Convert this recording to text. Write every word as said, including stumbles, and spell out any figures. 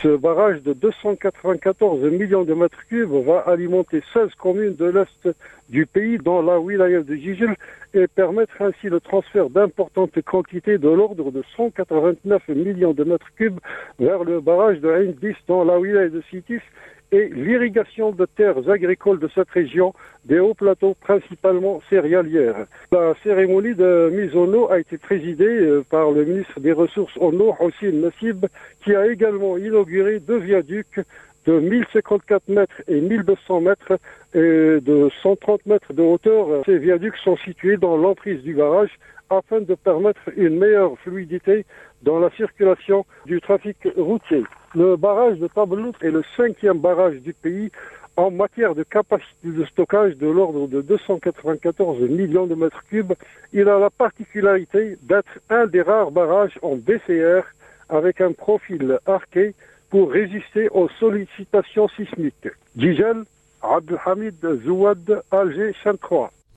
Ce barrage de deux cent quatre-vingt-quatorze millions de mètres cubes va alimenter seize communes de l'est du pays, dans la wilaya de Jijel, et permettre ainsi le transfert d'importantes quantités de l'ordre de cent quatre-vingt-neuf millions de mètres cubes vers le barrage de Ain Bis dans la wilaya de Sétif, et l'irrigation de terres agricoles de cette région, des hauts plateaux principalement céréalières. La cérémonie de mise en eau a été présidée par le ministre des Ressources en eau, Hossein Nassib, qui a également inauguré deux viaducs de mille cinquante-quatre mètres et mille deux cents mètres et de cent trente mètres de hauteur. Ces viaducs sont situés dans l'emprise du barrage afin de permettre une meilleure fluidité dans la circulation du trafic routier. Le barrage de Tablout est le cinquième barrage du pays en matière de capacité de stockage de l'ordre de deux cent quatre-vingt-quatorze millions de mètres cubes. Il a la particularité d'être un des rares barrages en B C R avec un profil arqué pour résister aux sollicitations sismiques. Jijel, Abdelhamid Zouad, Alger, chaîne trois.